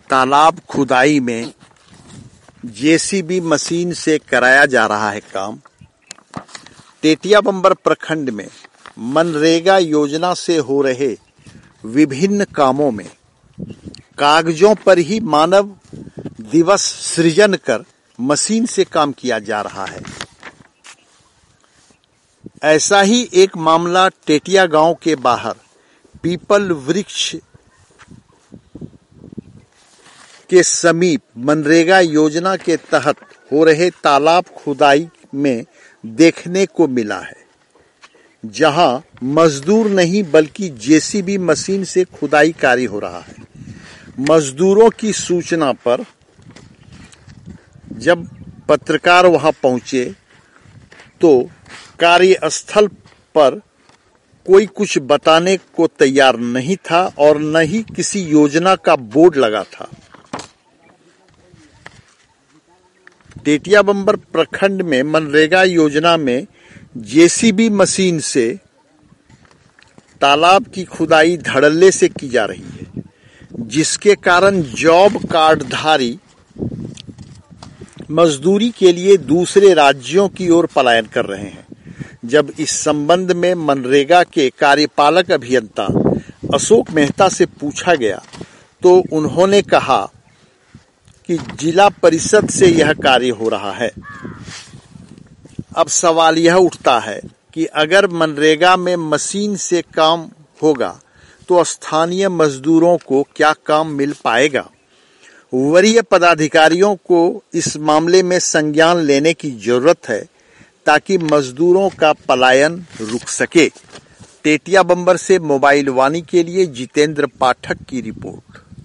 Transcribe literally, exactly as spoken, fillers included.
तालाब खुदाई में जेसीबी मशीन से कराया जा रहा है काम। टेटिया बंबर प्रखंड में मनरेगा योजना से हो रहे विभिन्न कामों में कागजों पर ही मानव दिवस सृजन कर मशीन से काम किया जा रहा है। ऐसा ही एक मामला टेटिया गांव के बाहर पीपल वृक्ष के समीप मनरेगा योजना के तहत हो रहे तालाब खुदाई में देखने को मिला है, जहां मजदूर नहीं बल्कि जेसीबी मशीन से खुदाई कार्य हो रहा है। मजदूरों की सूचना पर जब पत्रकार वहां पहुंचे तो कार्यस्थल पर कोई कुछ बताने को तैयार नहीं था और न ही किसी योजना का बोर्ड लगा था। टेटिया बंबर प्रखंड में मनरेगा योजना में जेसीबी मशीन से तालाब की खुदाई धड़ल्ले से की जा रही है, जिसके कारण जॉब कार्डधारी मजदूरी के लिए दूसरे राज्यों की ओर पलायन कर रहे हैं। जब इस संबंध में मनरेगा के कार्यपालक अभियंता अशोक मेहता से पूछा गया तो उन्होंने कहा कि जिला परिषद से यह कार्य हो रहा है। अब सवाल यह उठता है कि अगर मनरेगा में मशीन से काम होगा तो स्थानीय मजदूरों को क्या काम मिल पाएगा। वरीय पदाधिकारियों को इस मामले में संज्ञान लेने की जरूरत है ताकि मजदूरों का पलायन रुक सके। टेटिया बंबर से मोबाइल वाणी के लिए जितेंद्र पाठक की रिपोर्ट।